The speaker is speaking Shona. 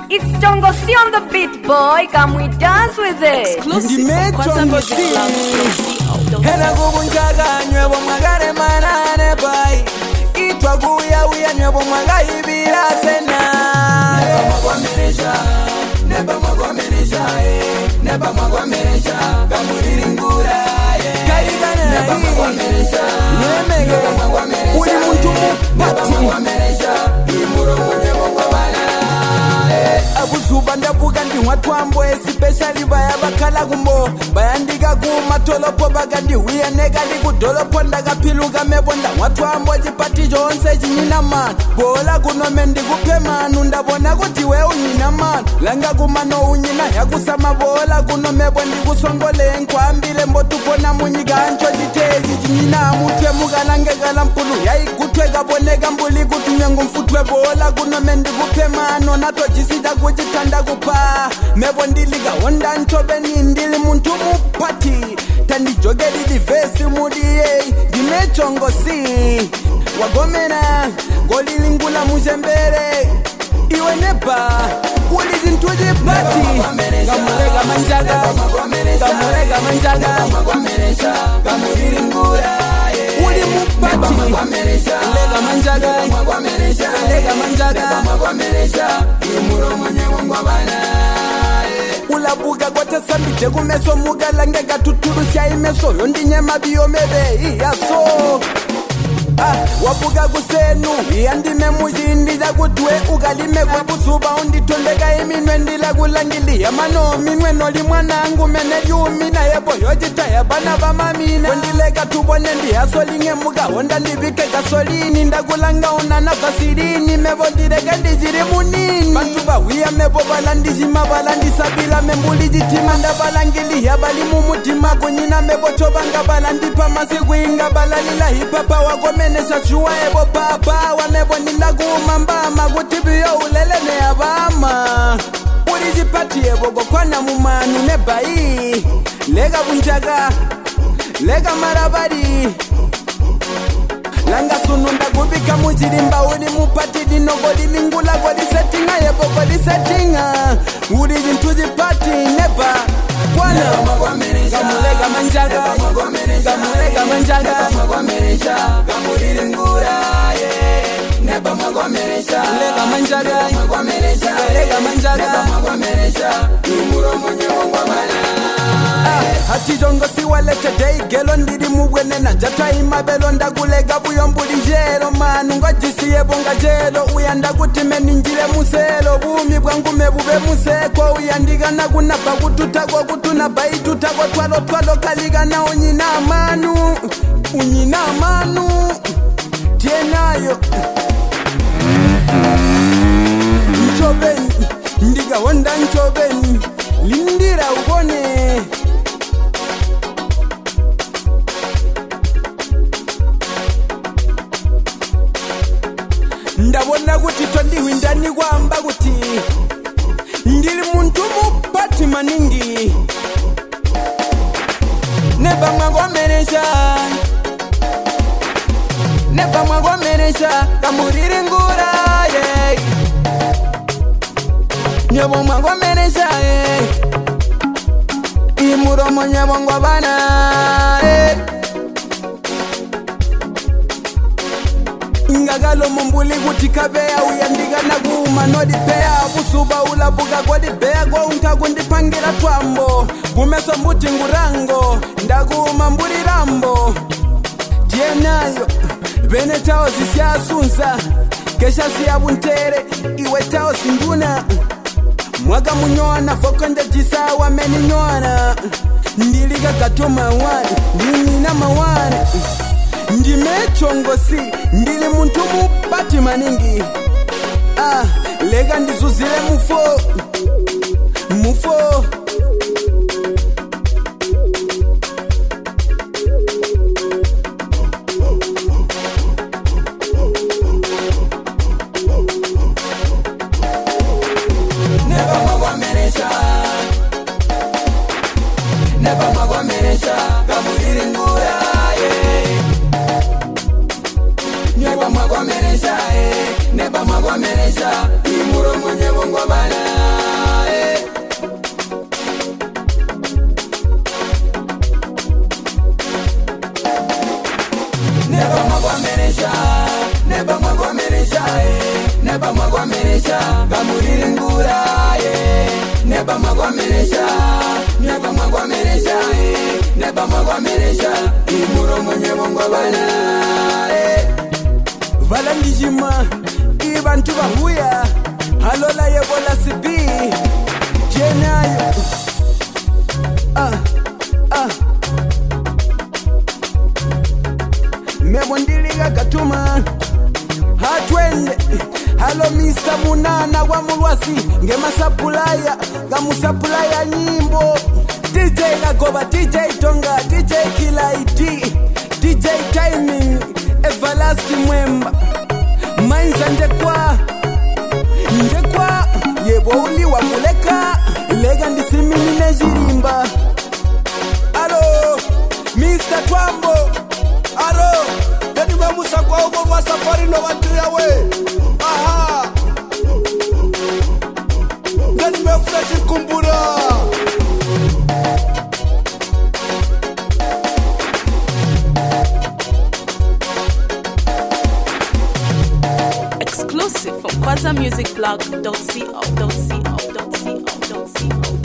It's Jongo C on the beat, boy. Can we dance with it? Exclusive. Jongo C. Hena kubunjaga nyebo magare manane bai. Itwa guya uya nyebo magai bila sena. Neba magwamenesha, neba magwamenesha, neba magwamenesha, kamuriringura. Kaigana, neba magwamenesha, nemege, uli muntu mupati. Neba magwamenesha, imuro nyebo ngwabana. Abuzuba ndavuga ndi watwambo especially baya bakala kumbo bayandika kumatolopo bagandi wiyeneka likudolopo ndakaphiluka mebonda watwambo chipati chonse chinyina mani bola kunome ndikuphe manu ndabona kuti we unyina mani langa kumano unyina yakusama bola kunomebo ndikusongole nkwambile mbotupona munyika ncho chitechi chinyina mutwe mukalangekala mpulu yayikutwe kaboneka mbuli kuti nyengu mfutwe bola kunome ndikuphe mano nato jisida kuchitanda kupa mebo ndilika honda nchobe nindili muntu mupati tandijogeli divesi mudiye ndime Jongo C wagomena ngolilingula muzembere iwe neba uli zintuji pati kamulega manjaga kamulega manjaga kamulilingula uli mupati lega manjaga lega manjaga imuro mwenye wangwabana ulabuga kote sambite kumeso mugalangega tuturusya imeso yondinye mabiyo mebe iyaso wabuga kusenu yandime mujindija kutwe ukalime kwabusuba unditondeka iminwe ndila kulangiliya mano minwe noli mwanangu mene yumina yebo yojita yabana bamamina kondileka tubone ndiyasolinge muka honda ndibike gasolini ndakulanga unana fasilini mebo ndireke ndijiri munini bantu bawiya mebo balandijima balandisabila membuli jitima ndabalangiliya bali mumutima kunyina mebo chobanga balandipa masikuinga balalila hipapa wakome nesa chuwa ebo papa wamebo nindagumambama kutibiyo ulelene abama ulijipati ebo gokwana mumanu nebai lega bunjaga lega marabari langa sununda kubika mujirimba uli mupati dinogoli lingula goli settinga yebo goli settinga ulijintujipati neba kwana kamulega manjaga kamulega manjaga kamulilingura neba magwamenesha lega manjaga lega manjaga imuro mwenye wangwabana hati Jongo C walete day gelo ndiri mubwene na jata imabelo ndakulega buyombuli jelo manu ngajisiye bonga jelo uyanda kuti meninjile muselo bumi bwangu mebube museko uyandika nakunaba kututakwa kutuna baitutakwa twalo kaliga na unyina manu tienayo nchobeni ndiga honda nchobeni lindira ubone ndabona kuti tondiwindani kwamba kuti ndili muntu mupati maningi neba mwagwamenesha kamulilingula nyebo mwagwamenesha imuromo nyebo ngwabana ingagalo mumbuli kuti kabeya uyandika nakuma nodipeya busuba ulabuga kwadipeya kwaunka kundipangira twambo kumeso mbuti ngurango ndakuma mbulirambo tienayo bene tao zisyasunsa kesha siyabuntere iwe tao sinduna mwaga munyona fokonde jisawa meninyona ndilika katoma wani ndinina mawane ndime Jongo C ndili muntu mupati maningi lega ndizuzile mufo neba magwamenesha kamulilingura neba magwamenesha imuro mwenye wangwabana magwamenesha Kamuriringura Neba magwamenesha Neba magwamenesha Neba magwamenesha Imuro mwenye bongo bana Vala ndijima Ibantu bahuya Halola yebola sibi Jenayo Mebondiliga katuma Hatwende Halo Mr. Munana wa Mulwasi Ngema sapulaya Gamusapulaya nyimbo DJ Nagoba, DJ Tonga, DJ Kila ID DJ Timing Everlasting Mwemba Mainza njekwa Yebo uli wa muleka Lega ndisimini nejirimba Alo Mr. Twambo Aro Gani mamusa kwa ugo wa safari no watuya we Aha Gani mefreshi kumbura Exclusive from QuazaMusicBlog.co.co.co.co.co